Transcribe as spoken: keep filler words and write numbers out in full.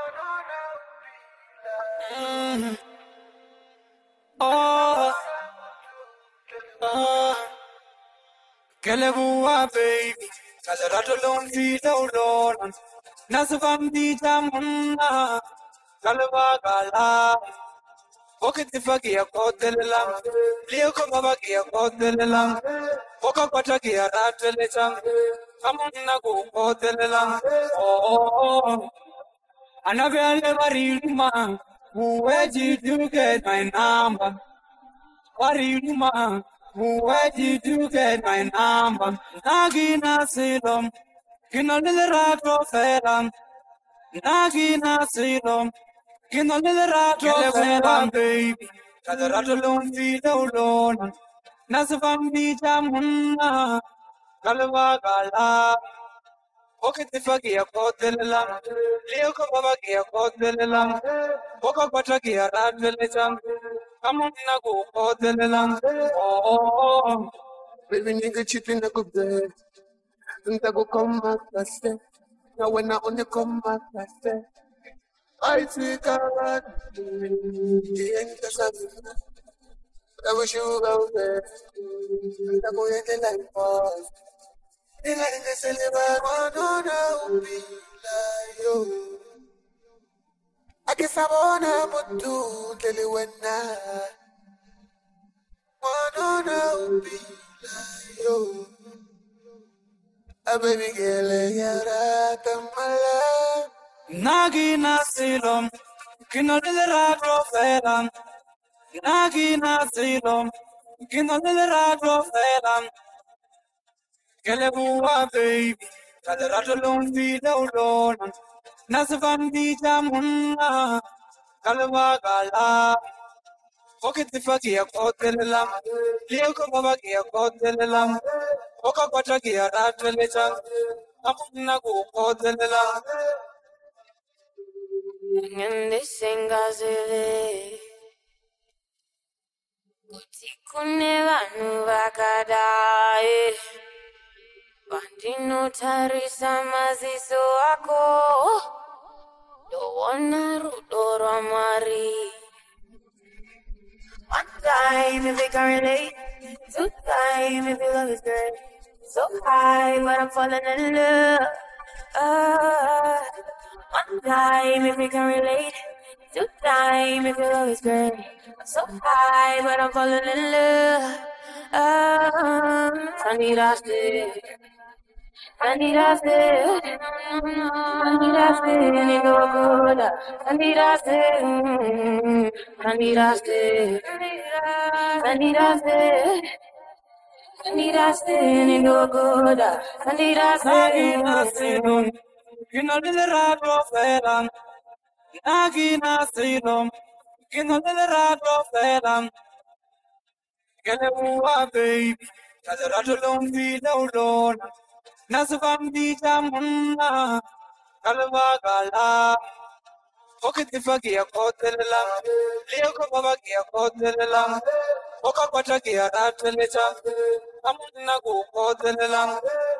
Mm. Oh, oh, Kelebua baby, Kazarato don't feel alone. Nasufam di jamuna, Kalaba gala, Pocket the Faki a cotelam, Leoko Babaki a cotelam, Poca Pataki a ratelam, Amonago cotelam, oh, Anabel never read man. Where did you get my number? What do you man? Where did you get my number? Nagina Silom, Kino little rat of Elam, Nagina Silom, Kino little rat of Elam, baby. Kazaratolon feel alone. Nasafam be jamuna, Galava. Pocket the Faki a cotelam, Leoko Babaki a cotelam, Poca Pataki a ratelam, Amonago cotelam, oh, Baby nigga chipping the good day. And I go come back, I say. Now when I only come back, I say. I see God. The end of the I wish you go there. And I go in the light pause. The light in the silver, one on a be like you. I guess I wanna put two till you when I. One on a be like you. A baby girl, you're at the mala. Nagina Silom, Kino little rat of Elam, Nagina Silom, Kino little rat of Elam, Kelebua baby, Kazaratolon feel alone. Nasafam be jamuna, Kalava gala. Pocket the Faki a cotelam, Leoko Babaki a cotelam, Poca Pataki a ratelam, Amonago cotelam. And this ain't Gazelle. Utikuneva nuvakadai. Bandino tarisa maziso ako. Do wanna rudora mari. One time if they can relate. Two time if your love is great. So high but I'm falling in love. Uh, one time if we can relate. Two time if your love is great. I'm so high but I'm falling in love. Uh, I need a stick. I need a stick. I need a stick. I need a good. I need a stick. I need a stick. I need a stick. I need a stick. I need a good. I need a Nagina stick. Silom, Kino little rat of Elam, Nagina Silom, Kino little rat of Elam, Kelebua baby, Kazaratolon feel alone. Nasafam be jamuna, Kalava gala. Pocket the Faki a cotelam, Leoko Babaki a cotelam, Poca Pataki a ratelam, Amonago cotelam.